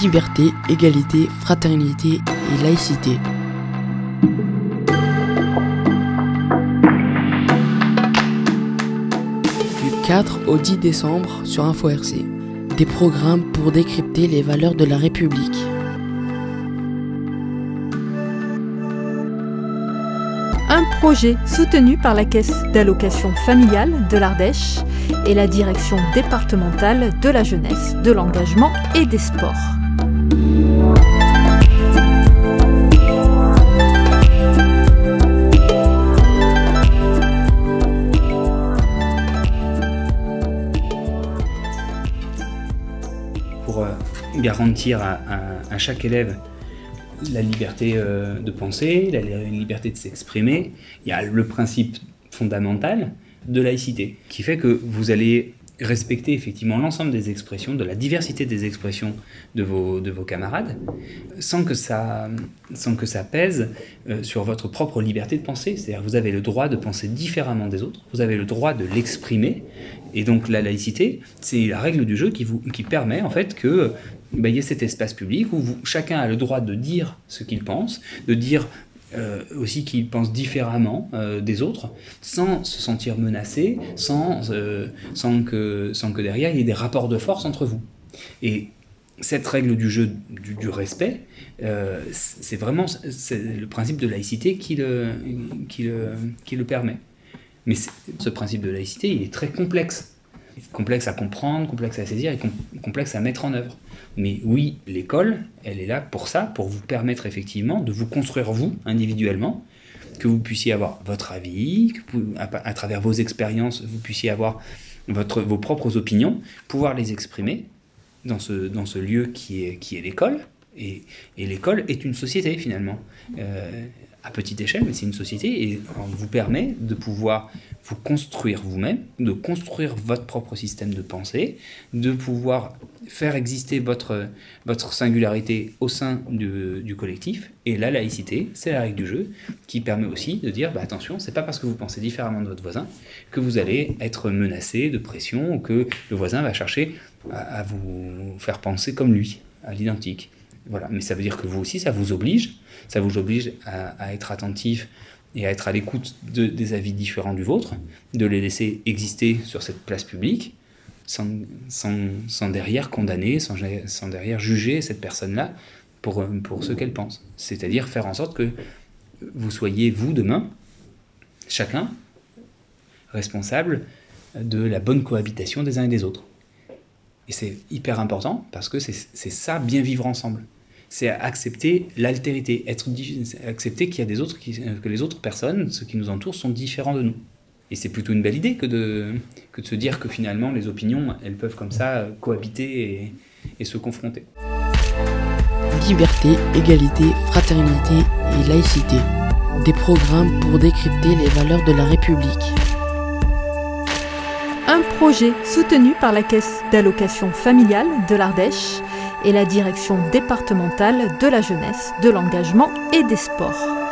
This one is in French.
Liberté, égalité, fraternité et laïcité. Du 4 au 10 décembre sur Info RC. Des programmes pour décrypter les valeurs de la République. Un projet soutenu par la Caisse d'allocation familiale de l'Ardèche et la Direction départementale de la jeunesse, de l'engagement et des sports. Pour garantir à chaque élève la liberté de penser, la liberté de s'exprimer, il y a le principe fondamental de laïcité, qui fait que vous allez respecter effectivement l'ensemble des expressions, de la diversité des expressions de vos camarades, sans que ça pèse sur votre propre liberté de penser. C'est-à-dire que vous avez le droit de penser différemment des autres, vous avez le droit de l'exprimer, et donc la laïcité, c'est la règle du jeu qui permet en fait que il y a cet espace public où chacun a le droit de dire ce qu'il pense, de dire aussi qu'il pense différemment des autres, sans se sentir menacé, sans que derrière il y ait des rapports de force entre vous. Et cette règle du jeu du respect, c'est le principe de laïcité qui le permet. Mais ce principe de laïcité, il est très complexe. Complexe à comprendre, complexe à saisir et complexe à mettre en œuvre. Mais oui, l'école, elle est là pour ça, pour vous permettre effectivement de vous construire vous, individuellement, que vous puissiez avoir votre avis, que à travers vos expériences, vous puissiez avoir vos propres opinions, pouvoir les exprimer dans ce lieu qui est l'école. Et l'école est une société, finalement. À petite échelle, mais c'est une société, et on vous permet de pouvoir vous construire vous-même, de construire votre propre système de pensée, de pouvoir faire exister votre singularité au sein du collectif. Et la laïcité, c'est la règle du jeu qui permet aussi de dire attention, c'est pas parce que vous pensez différemment de votre voisin que vous allez être menacé de pression ou que le voisin va chercher à vous faire penser comme lui, à l'identique. Voilà. Mais ça veut dire que vous aussi, ça vous oblige à être attentif et à être à l'écoute des avis différents du vôtre, de les laisser exister sur cette place publique, sans derrière condamner, sans derrière juger cette personne-là pour ce qu'elle pense. C'est-à-dire faire en sorte que vous soyez, vous, demain, chacun, responsable de la bonne cohabitation des uns et des autres. Et c'est hyper important parce que c'est ça, bien vivre ensemble. C'est accepter l'altérité, accepter qu'il y a que les autres personnes, ceux qui nous entourent, sont différents de nous. Et c'est plutôt une belle idée que de se dire que finalement les opinions, elles peuvent comme ça cohabiter et se confronter. Liberté, égalité, fraternité et laïcité. Des programmes pour décrypter les valeurs de la République. Un projet soutenu par la Caisse d'allocation familiale de l'Ardèche et la Direction départementale de la jeunesse, de l'engagement et des sports.